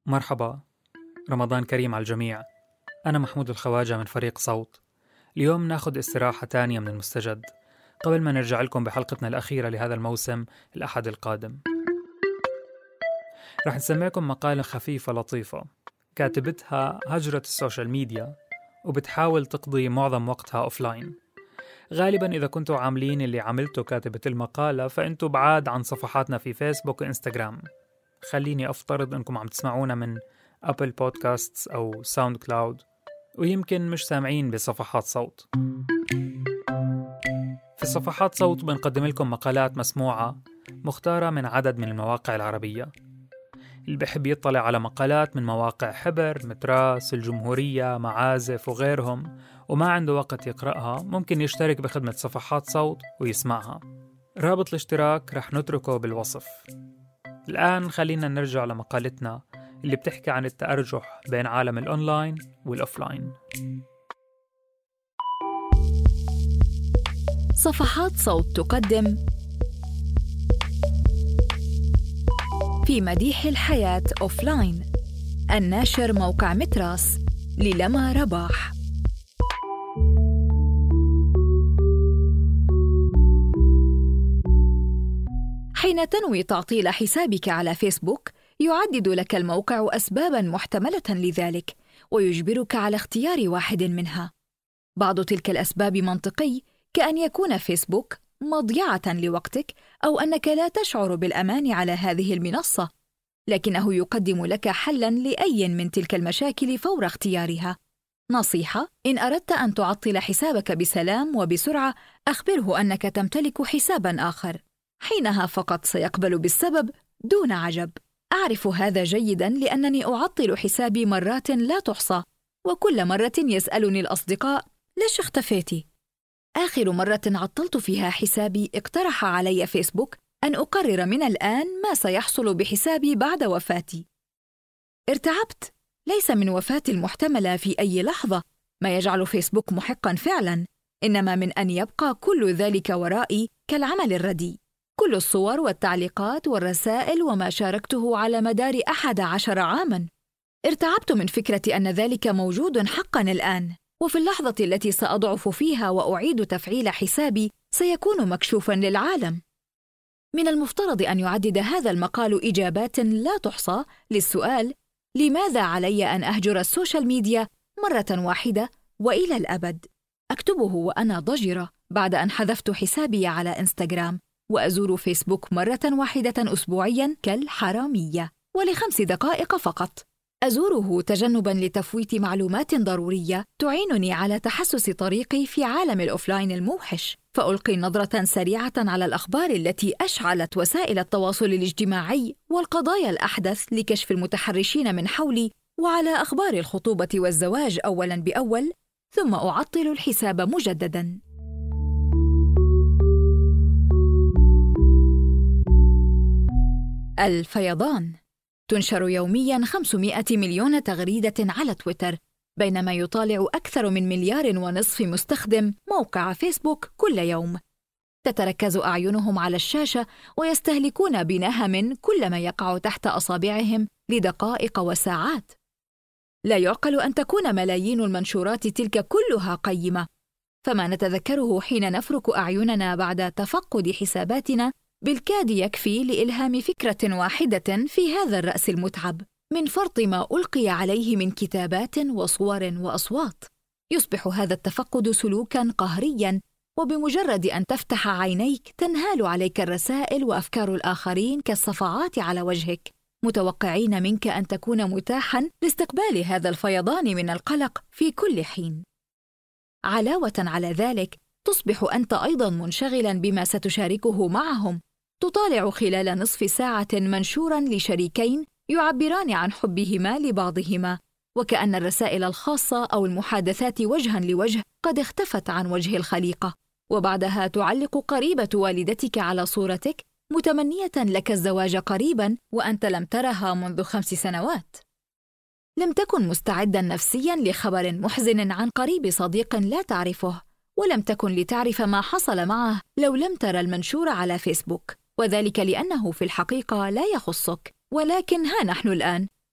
مرحبا، رمضان كريم على الجميع. أنا محمود الخواجة من فريق صوت. اليوم ناخد استراحة تانية من المستجد قبل ما نرجع لكم بحلقتنا الأخيرة لهذا الموسم الأحد القادم. رح نسمعكم مقالة خفيفة لطيفة كاتبتها هجرة السوشيال ميديا وبتحاول تقضي معظم وقتها أوفلاين. غالباً إذا كنتوا عاملين اللي عملته كاتبة المقالة فأنتوا بعاد عن صفحاتنا في فيسبوك وإنستغرام. خليني أفترض أنكم عم تسمعونا من أبل بودكاستس أو ساوند كلاود، ويمكن مش سامعين بصفحات صوت. في صفحات صوت بنقدم لكم مقالات مسموعة مختارة من عدد من المواقع العربية. اللي بحب يطلع على مقالات من مواقع حبر، متراس، الجمهورية، معازف وغيرهم وما عنده وقت يقرأها ممكن يشترك بخدمة صفحات صوت ويسمعها. رابط الاشتراك رح نتركه بالوصف. الآن خلينا نرجع لمقالتنا اللي بتحكي عن التأرجح بين عالم الأونلاين والأوفلاين. صفحات صوت تقدم في مديح الحياة أوفلاين. الناشر موقع متراس للما رباح. حين تنوي تعطيل حسابك على فيسبوك يعدد لك الموقع أسباباً محتملة لذلك ويجبرك على اختيار واحد منها. بعض تلك الأسباب منطقي، كأن يكون فيسبوك مضيعة لوقتك أو أنك لا تشعر بالأمان على هذه المنصة، لكنه يقدم لك حلاً لأي من تلك المشاكل فور اختيارها. نصيحة: إن أردت أن تعطل حسابك بسلام وبسرعة أخبره أنك تمتلك حساباً آخر، حينها فقط سيقبل بالسبب دون عجب. أعرف هذا جيداً لأنني أعطل حسابي مرات لا تحصى، وكل مرة يسألني الأصدقاء: ليش اختفيتي؟ آخر مرة عطلت فيها حسابي اقترح علي فيسبوك أن أقرر من الآن ما سيحصل بحسابي بعد وفاتي. ارتعبت، ليس من وفاتي المحتملة في أي لحظة ما يجعل فيسبوك محقاً فعلاً، إنما من أن يبقى كل ذلك ورائي كالعمل الرديء، كل الصور والتعليقات والرسائل وما شاركته على مدار 11 عاماً. ارتعبت من فكرة أن ذلك موجود حقاً الآن، وفي اللحظة التي سأضعف فيها وأعيد تفعيل حسابي سيكون مكشوفاً للعالم. من المفترض أن يعدد هذا المقال إجابات لا تحصى للسؤال: لماذا علي أن أهجر السوشيال ميديا مرة واحدة وإلى الأبد؟ أكتبه وأنا ضجرة بعد أن حذفت حسابي على إنستغرام، وأزور فيسبوك مرة واحدة أسبوعياً كالحرامية ول5 دقائق فقط. أزوره تجنباً لتفويت معلومات ضرورية تعينني على تحسس طريقي في عالم الأوفلاين الموحش، فألقي نظرة سريعة على الأخبار التي أشعلت وسائل التواصل الاجتماعي والقضايا الأحدث لكشف المتحرشين من حولي، وعلى أخبار الخطوبة والزواج أولاً بأول، ثم أعطل الحساب مجدداً. الفيضان. تنشر يومياً 500 مليون تغريدة على تويتر، بينما يطالع أكثر من 1.5 مليار مستخدم موقع فيسبوك كل يوم. تتركز أعينهم على الشاشة ويستهلكون بنهم كل ما يقع تحت أصابعهم لدقائق وساعات. لا يعقل أن تكون ملايين المنشورات تلك كلها قيمة، فما نتذكره حين نفرك أعيننا بعد تفقد حساباتنا بالكاد يكفي لإلهام فكرة واحدة في هذا الرأس المتعب، من فرط ما ألقي عليه من كتابات وصور وأصوات. يصبح هذا التفقد سلوكاً قهرياً، وبمجرد أن تفتح عينيك تنهال عليك الرسائل وأفكار الآخرين كالصفعات على وجهك، متوقعين منك أن تكون متاحاً لاستقبال هذا الفيضان من القلق في كل حين. علاوة على ذلك، تصبح أنت أيضاً منشغلاً بما ستشاركه معهم. تطالع خلال نصف ساعة منشوراً لشريكين يعبران عن حبهما لبعضهما، وكأن الرسائل الخاصة أو المحادثات وجهاً لوجه قد اختفت عن وجه الخليقة، وبعدها تعلق قريبة والدتك على صورتك متمنية لك الزواج قريباً وأنت لم ترها منذ 5 سنوات. لم تكن مستعداً نفسياً لخبر محزن عن قريب صديق لا تعرفه، ولم تكن لتعرف ما حصل معه لو لم ترى المنشور على فيسبوك، وذلك لأنه في الحقيقة لا يخصك. ولكن ها نحن الآن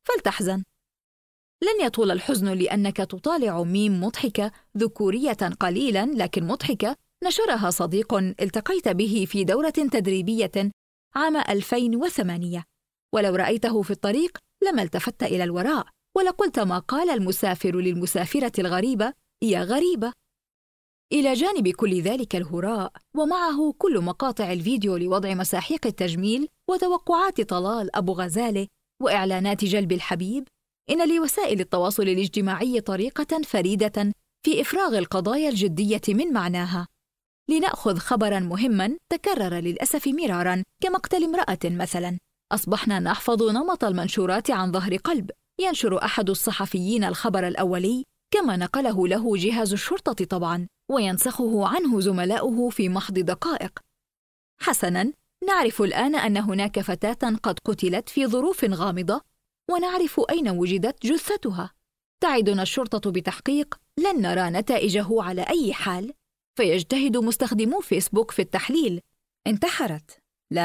فلتحزن. لن يطول الحزن لأنك تطالع ميم مضحكة ذكورية قليلاً لكن مضحكة نشرها صديق التقيت به في دورة تدريبية عام 2008، ولو رأيته في الطريق لما التفت إلى الوراء ولقلت ما قال المسافر للمسافرة الغريبة: يا غريبة. إلى جانب كل ذلك الهراء ومعه كل مقاطع الفيديو لوضع مساحيق التجميل وتوقعات طلال أبو غزالة وإعلانات جلب الحبيب، إن لوسائل التواصل الاجتماعي طريقة فريدة في إفراغ القضايا الجدية من معناها. لنأخذ خبراً مهماً تكرر للأسف مراراً كمقتل امرأة مثلاً، أصبحنا نحفظ نمط المنشورات عن ظهر قلب. ينشر أحد الصحفيين الخبر الأولي كما نقله له جهاز الشرطة طبعاً، وينسخه عنه زملاؤه في محض دقائق. حسناً، نعرف الآن أن هناك فتاة قد قتلت في ظروف غامضة، ونعرف أين وجدت جثتها. تعدنا الشرطة بتحقيق لن نرى نتائجه على أي حال، فيجتهد مستخدمو فيسبوك في التحليل: انتحرت؟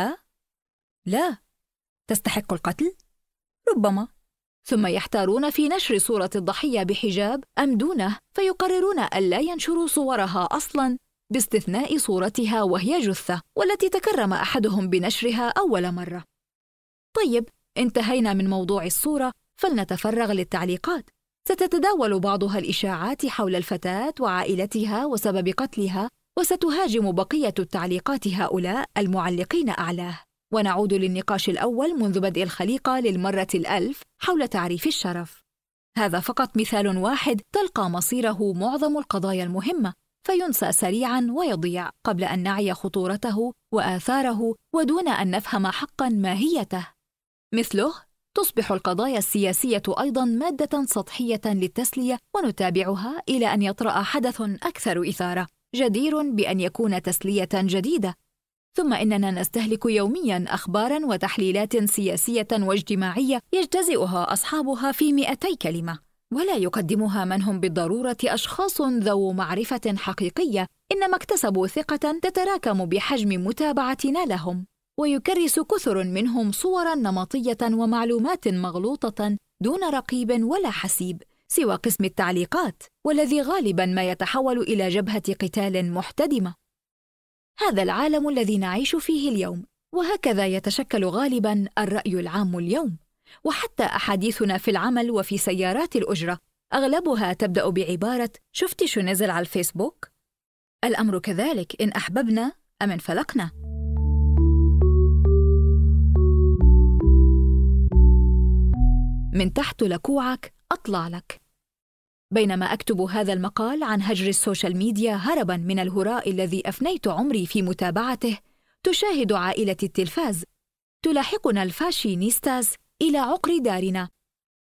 لا. تستحق القتل؟ ربما. ثم يحتارون في نشر صورة الضحية بحجاب أم دونه، فيقررون ألا ينشروا صورها أصلاً باستثناء صورتها وهي جثة، والتي تكرم أحدهم بنشرها أول مرة. طيب، انتهينا من موضوع الصورة، فلنتفرغ للتعليقات. ستتداول بعضها الإشاعات حول الفتاة وعائلتها وسبب قتلها، وستهاجم بقية التعليقات هؤلاء المعلقين أعلاه. ونعود للنقاش الأول منذ بدء الخليقة للمرة 1000 حول تعريف الشرف. هذا فقط مثال واحد تلقى مصيره معظم القضايا المهمة، فينسى سريعاً ويضيع قبل أن نعي خطورته وآثاره ودون أن نفهم حقاً ماهيته. مثله تصبح القضايا السياسية أيضاً مادة سطحية للتسلية، ونتابعها إلى أن يطرأ حدث أكثر إثارة جدير بأن يكون تسلية جديدة، ثم إننا نستهلك يومياً أخباراً وتحليلات سياسية واجتماعية يجتزئها أصحابها في 200 كلمة، ولا يقدمها من هم بالضرورة أشخاص ذو معرفة حقيقية، إنما اكتسبوا ثقة تتراكم بحجم متابعتنا لهم، ويكرس كثر منهم صوراً نمطية ومعلومات مغلوطة دون رقيب ولا حسيب سوى قسم التعليقات، والذي غالباً ما يتحول إلى جبهة قتال محتدمة. هذا العالم الذي نعيش فيه اليوم، وهكذا يتشكل غالباً الرأي العام اليوم. وحتى أحاديثنا في العمل وفي سيارات الأجرة أغلبها تبدأ بعبارة: شفتي شو نزل على الفيسبوك؟ الأمر كذلك إن أحببنا أم انفلقنا. من تحت لكوعك أطلع لك. بينما أكتب هذا المقال عن هجر السوشيال ميديا هرباً من الهراء الذي أفنيت عمري في متابعته، تشاهد عائلة التلفاز تلاحقنا الفاشينيستاز إلى عقر دارنا.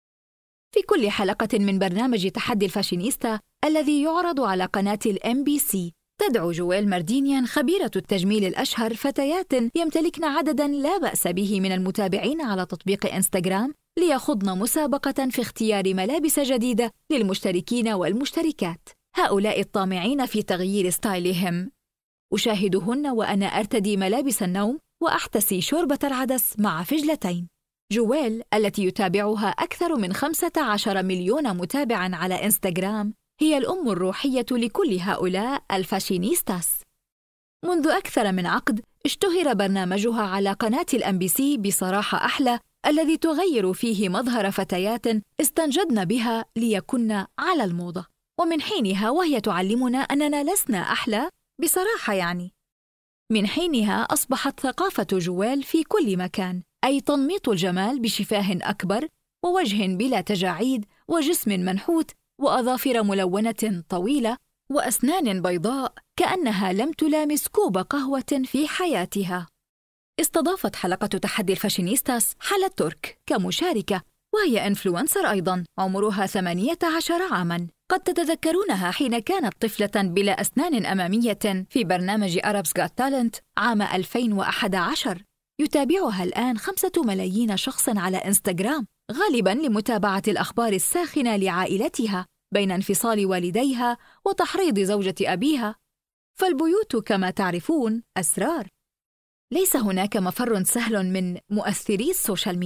في كل حلقة من برنامج تحدي الفاشينيستا الذي يعرض على قناة MBC، تدعو جويل ماردينيان خبيرة التجميل الأشهر فتيات يمتلكن عدداً لا بأس به من المتابعين على تطبيق إنستغرام ليخضن مسابقة في اختيار ملابس جديدة للمشتركين والمشتركات، هؤلاء الطامعين في تغيير ستايلهم. أشاهدهن وأنا أرتدي ملابس النوم وأحتسي شوربة العدس مع فجلتين. جويل التي يتابعها أكثر من 15 مليون متابعاً على إنستغرام هي الأم الروحية لكل هؤلاء الفاشينيستاس. منذ أكثر من عقد اشتهر برنامجها على قناة الMBC بصراحة أحلى، الذي تغير فيه مظهر فتيات استنجدن بها ليكن على الموضة، ومن حينها وهي تعلمنا أننا لسنا أحلى بصراحة يعني. من حينها أصبحت ثقافة جويل في كل مكان، أي تنميط الجمال بشفاه أكبر ووجه بلا تجاعيد وجسم منحوت وأظافر ملونة طويلة وأسنان بيضاء كأنها لم تلامس كوب قهوة في حياتها. استضافت حلقة تحدي الفاشينيستاس حلا ترك كمشاركة، وهي إنفلونسر أيضاً، عمرها 18 عاماً. قد تتذكرونها حين كانت طفلة بلا أسنان أمامية في برنامج Arabs Got Talent عام 2011. يتابعها الآن 5 ملايين شخص على إنستغرام، غالباً لمتابعة الأخبار الساخنة لعائلتها بين انفصال والديها وتحريض زوجة أبيها. فالبيوت كما تعرفون أسرار. ليس هناك مفر سهل من مؤثري السوشيال ميديا،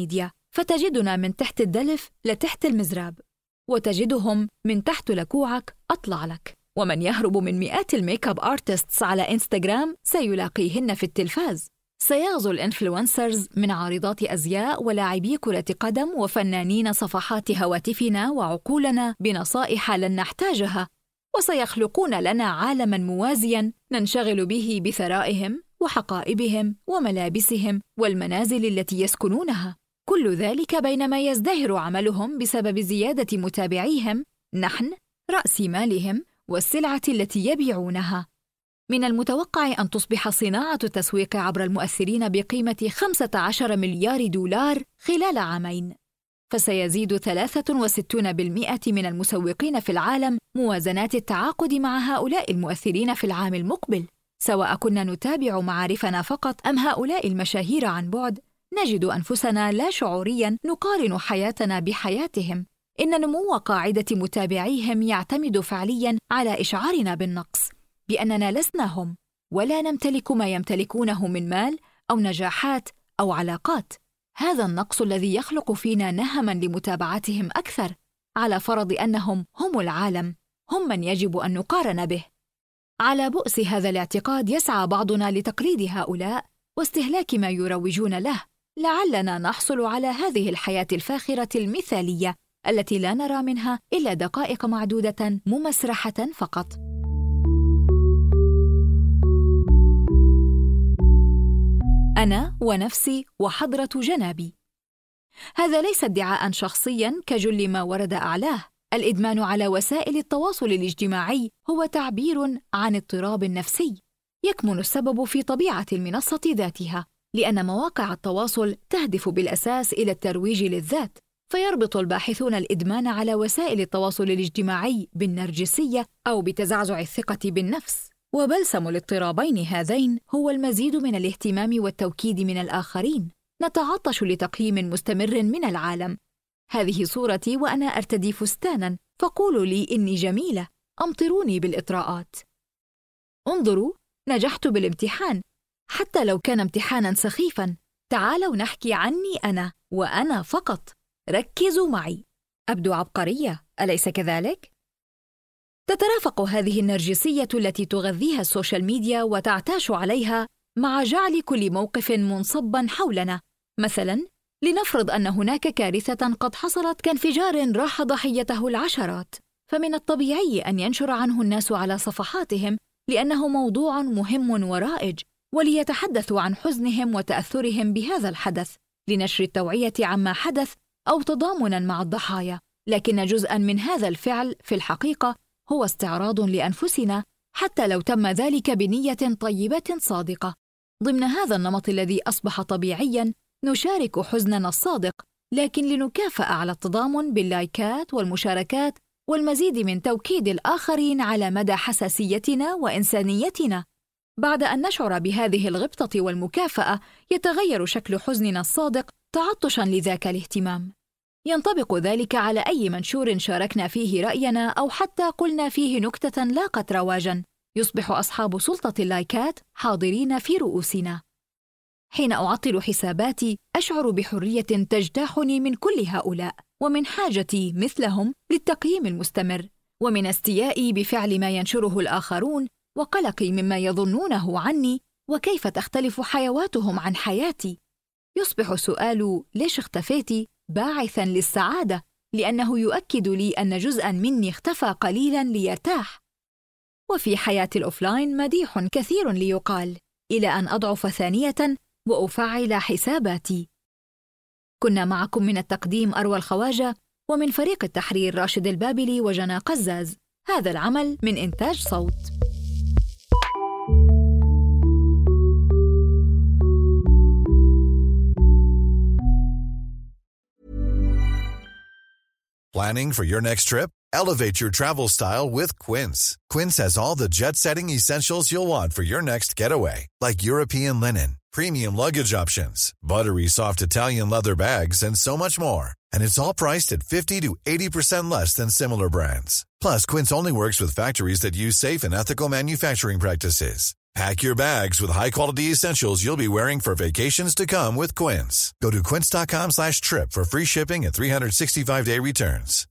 فتجدنا من تحت الدلف لتحت المزراب، وتجدهم من تحت لكوعك أطلع لك. ومن يهرب من مئات الميك اب آرتستس على إنستغرام سيلاقيهن في التلفاز. سيغزو الإنفلونسرز من عارضات أزياء ولاعبي كرة قدم وفنانين صفحات هواتفنا وعقولنا بنصائح لن نحتاجها، وسيخلقون لنا عالماً موازياً ننشغل به بثرائهم وحقائبهم وملابسهم والمنازل التي يسكنونها. كل ذلك بينما يزدهر عملهم بسبب زيادة متابعيهم، نحن رأس مالهم والسلعة التي يبيعونها. من المتوقع أن تصبح صناعة التسويق عبر المؤثرين بقيمة 15 مليار دولار خلال عامين، فسيزيد 63% من المسوقين في العالم موازنات التعاقد مع هؤلاء المؤثرين في العام المقبل. سواء كنا نتابع معارفنا فقط أم هؤلاء المشاهير عن بعد، نجد أنفسنا لا شعورياً نقارن حياتنا بحياتهم. إن نمو قاعدة متابعيهم يعتمد فعلياً على إشعارنا بالنقص، بأننا لسنا هم، ولا نمتلك ما يمتلكونه من مال أو نجاحات أو علاقات. هذا النقص الذي يخلق فينا نهماً لمتابعتهم أكثر، على فرض أنهم هم العالم، هم من يجب أن نقارن به. على بؤس هذا الاعتقاد يسعى بعضنا لتقليد هؤلاء واستهلاك ما يروجون له، لعلنا نحصل على هذه الحياة الفاخرة المثالية التي لا نرى منها إلا دقائق معدودة ممسرحة فقط. أنا ونفسي وحضرة جنابي. هذا ليس ادعاء شخصياً كجل ما ورد أعلاه. الإدمان على وسائل التواصل الاجتماعي هو تعبير عن اضطراب نفسي، يكمن السبب في طبيعة المنصة ذاتها، لأن مواقع التواصل تهدف بالأساس إلى الترويج للذات، فيربط الباحثون الإدمان على وسائل التواصل الاجتماعي بالنرجسية أو بتزعزع الثقة بالنفس. وبلسم الاضطرابين هذين هو المزيد من الاهتمام والتوكيد من الآخرين. نتعطش لتقييم مستمر من العالم. هذه صورتي وأنا أرتدي فستاناً، فقولوا لي إني جميلة، أمطروني بالإطراءات. انظروا، نجحت بالامتحان، حتى لو كان امتحاناً سخيفاً. تعالوا نحكي عني أنا وأنا فقط. ركزوا معي. أبدو عبقرية، أليس كذلك؟ تترافق هذه النرجسية التي تغذيها السوشيال ميديا وتعتاش عليها مع جعل كل موقف منصباً حولنا. مثلاً، لنفرض أن هناك كارثة قد حصلت كانفجار راح ضحيته العشرات، فمن الطبيعي أن ينشر عنه الناس على صفحاتهم لأنه موضوع مهم ورائج، وليتحدثوا عن حزنهم وتأثرهم بهذا الحدث لنشر التوعية عما حدث أو تضامناً مع الضحايا. لكن جزءاً من هذا الفعل في الحقيقة هو استعراض لأنفسنا، حتى لو تم ذلك بنية طيبة صادقة. ضمن هذا النمط الذي أصبح طبيعياً، نشارك حزننا الصادق، لكن لنكافئ على التضامن باللايكات والمشاركات والمزيد من توكيد الآخرين على مدى حساسيتنا وإنسانيتنا. بعد أن نشعر بهذه الغبطة والمكافأة، يتغير شكل حزننا الصادق تعطشاً لذاك الاهتمام. ينطبق ذلك على أي منشور شاركنا فيه رأينا أو حتى قلنا فيه نكتة لاقت رواجاً. يصبح أصحاب سلطة اللايكات حاضرين في رؤوسنا. حين أعطل حساباتي أشعر بحرية تجتاحني من كل هؤلاء، ومن حاجتي مثلهم للتقييم المستمر، ومن استيائي بفعل ما ينشره الآخرون، وقلقي مما يظنونه عني وكيف تختلف حيواتهم عن حياتي. يصبح سؤال ليش اختفيتي باعثاً للسعادة، لأنه يؤكد لي أن جزءاً مني اختفى قليلاً ليرتاح. وفي حياة الأوفلاين مديح كثير ليقال، إلى أن أضعف ثانية وأفعل حساباتي. كنا معكم من التقديم أروى الخواجة، ومن فريق التحرير راشد البابلي وجنى قزاز. هذا العمل من إنتاج صوت. Planning for your next trip? Elevate your travel style with Quince. Quince has all the jet-setting essentials you'll want for your next getaway, like European linen, premium luggage options, buttery soft Italian leather bags, and so much more. And it's all priced at 50 to 80% less than similar brands. Plus, Quince only works with factories that use safe and ethical manufacturing practices. Pack your bags with high-quality essentials you'll be wearing for vacations to come with Quince. Go to quince.com/trip for free shipping and 365-day returns.